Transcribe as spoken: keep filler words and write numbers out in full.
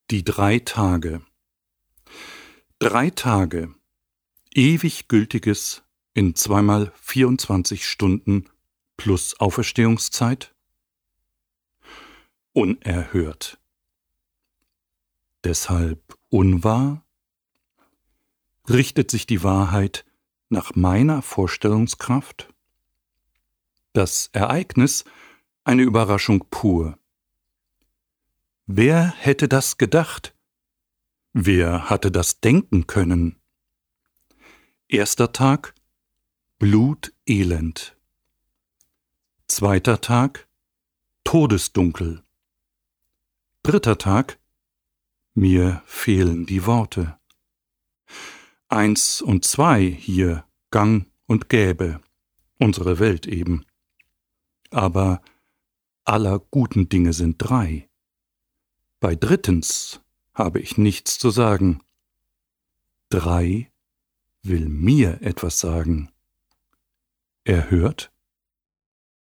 Die drei Tage. Drei Tage, ewig gültiges in zweimal vierundzwanzig Stunden plus Auferstehungszeit? Unerhört. Deshalb unwahr? Richtet sich die Wahrheit nach meiner Vorstellungskraft? Das Ereignis eine Überraschung pur. Wer hätte das gedacht? Wer hatte das denken können? Erster Tag: Blutelend. Zweiter Tag: Todesdunkel. Dritter Tag: Mir fehlen die Worte. Eins und zwei hier gang und gäbe, unsere Welt eben. Aber aller guten Dinge sind drei. Bei drittens habe ich nichts zu sagen. Drei will mir etwas sagen. Er hört?